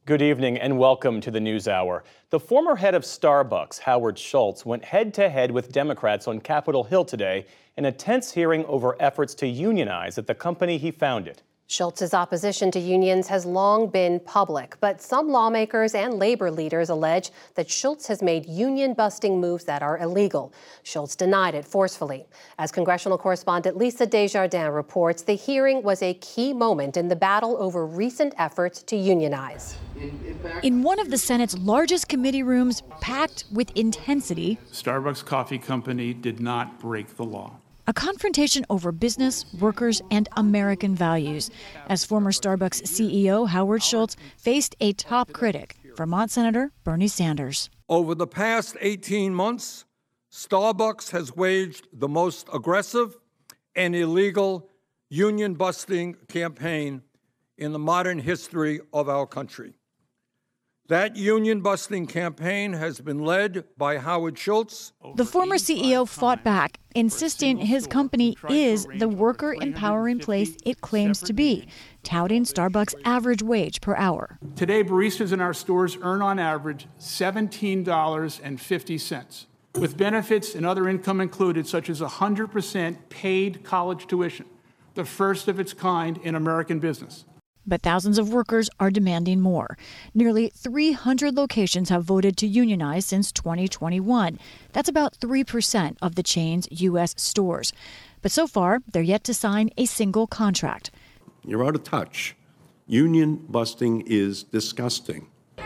Good evening and welcome to the NewsHour. The former head of Starbucks, Howard Schultz, went head-to-head with Democrats on Capitol Hill today in a tense hearing over efforts to unionize at the company he founded. Schultz's opposition to unions has long been public, but some lawmakers and labor leaders allege that Schultz has made union-busting moves that are illegal. Schultz denied it forcefully. As congressional correspondent Lisa Desjardins reports, the hearing was a key moment in the battle over recent efforts to unionize. In one of the Senate's largest committee rooms, packed with intensity, Starbucks Coffee Company did not break the law. A confrontation over business, workers, and American values, as former Starbucks CEO Howard Schultz faced a top critic, Vermont Senator Bernie Sanders. Over the past 18 months, Starbucks has waged the most aggressive and illegal union-busting campaign in the modern history of our country. That union-busting campaign has been led by Howard Schultz. The former CEO fought back, insisting his company is the worker-empowering place it claims to be, touting Starbucks' average wage per hour. Today, baristas in our stores earn on average $17.50, with benefits and other income included, such as 100% paid college tuition, the first of its kind in American business. But thousands of workers are demanding more. Nearly 300 locations have voted to unionize since 2021. That's about 3% of the chain's U.S. stores. But so far, they're yet to sign a single contract. You're out of touch. Union busting is disgusting.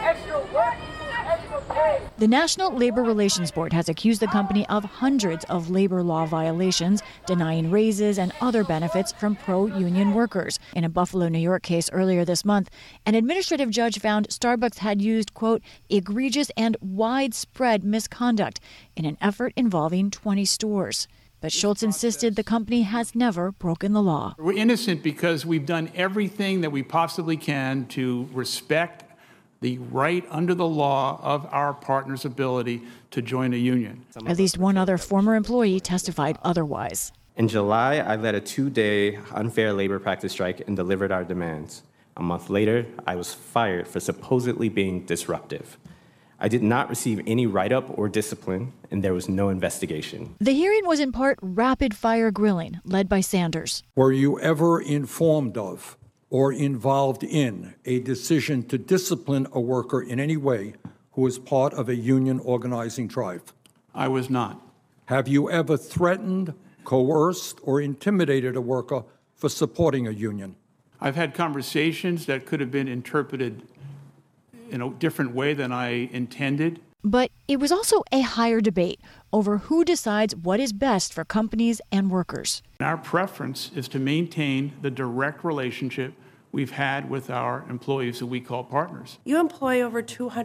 The National Labor Relations Board has accused the company of hundreds of labor law violations, denying raises and other benefits from pro-union workers. In a Buffalo, New York case earlier this month, an administrative judge found Starbucks had used, quote, egregious and widespread misconduct in an effort involving 20 stores. But Schultz insisted the company has never broken the law. We're innocent because we've done everything that we possibly can to respect the right under the law of our partner's ability to join a union. At least one other former employee testified otherwise. In July, I led a 2-day unfair labor practice strike and delivered our demands. A month later, I was fired for supposedly being disruptive. I did not receive any write-up or discipline, and there was no investigation. The hearing was in part rapid-fire grilling, led by Sanders. Were you ever informed of or involved in a decision to discipline a worker in any way who was part of a union organizing drive? I was not. Have you ever threatened, coerced, or intimidated a worker for supporting a union? I've had conversations that could have been interpreted in a different way than I intended. But it was also a higher debate over who decides what is best for companies and workers. Our preference is to maintain the direct relationship we've had with our employees who we call partners. You employ over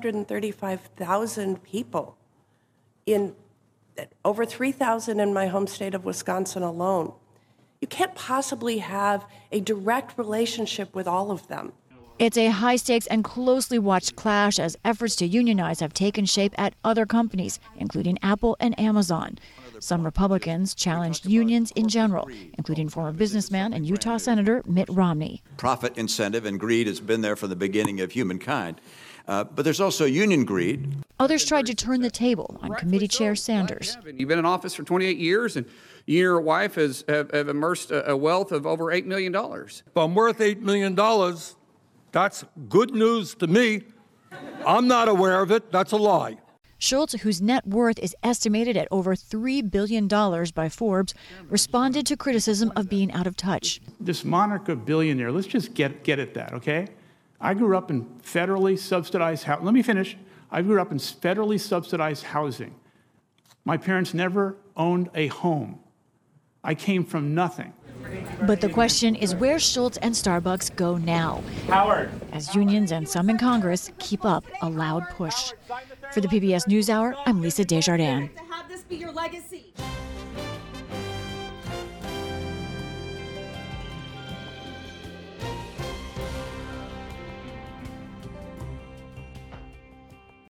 235,000 people, in over 3,000 in my home state of Wisconsin alone. You can't possibly have a direct relationship with all of them. It's a high-stakes and closely watched clash as efforts to unionize have taken shape at other companies, including Apple and Amazon. Some Republicans challenged unions in general, including former businessman and Utah Senator Mitt Romney. Profit incentive and greed has been there from the beginning of humankind. But there's also union greed. Others tried to turn the table on Committee Chair Sanders. You've been in office for 28 years, and you and your wife have immersed a wealth of over $8 million. If I'm worth $8 million, that's good news to me. I'm not aware of it. That's a lie. Schultz, whose net worth is estimated at over $3 billion by Forbes, responded to criticism of being out of touch. This monarch of billionaire, let's just get at that, okay? I grew up in federally subsidized housing. Let me finish. I grew up in federally subsidized housing. My parents never owned a home. I came from nothing. But the question is where Schultz and Starbucks go now. Howard. As unions and some in Congress keep up a loud push. For the PBS NewsHour, I'm Lisa Desjardins. To have this be your legacy.